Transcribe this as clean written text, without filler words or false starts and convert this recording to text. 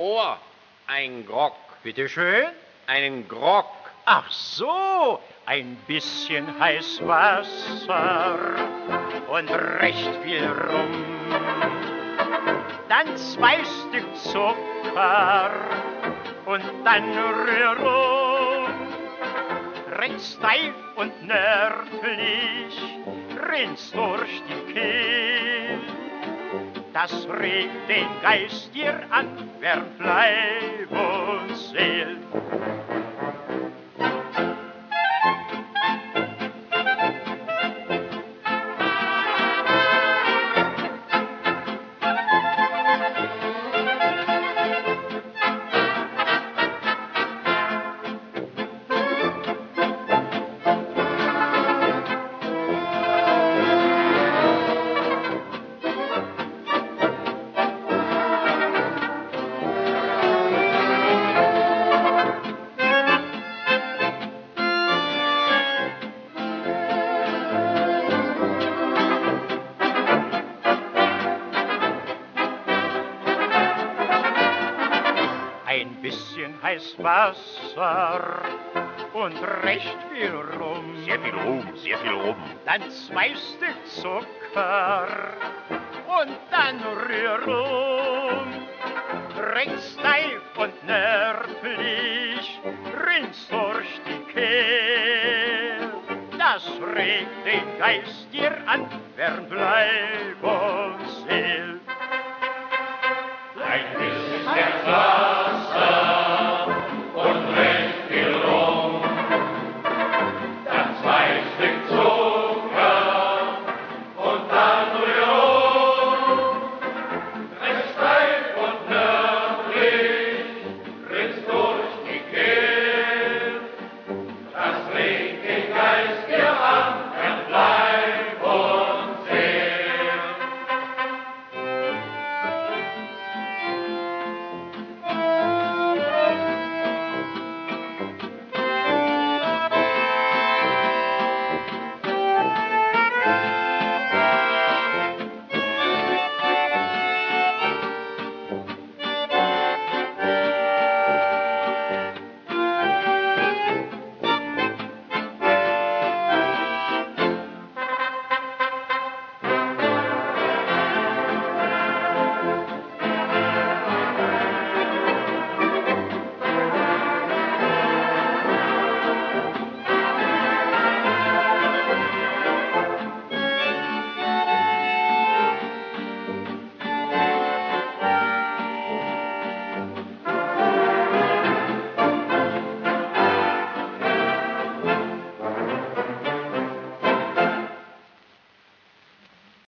Ohr, ein Grog. Bitte schön. Einen Grog. Ach so, ein bisschen heiß Wasser und recht viel Rum. Dann 2 Stück Zucker und dann rühr um. Recht steif und nördlich rinnt's durch die Kehl. Das regt den Geist dir an, wärmt Leib und Seel. Ein bisschen heiß Wasser und recht viel Rum. Sehr viel Rum, sehr viel Rum. Dann 2 Stück Zucker und dann rühr um. Recht steif und nördlich rinnt's durch die Kehl. Das regt den Geist dir an, wärmt Leib und Seel. Ein bisschen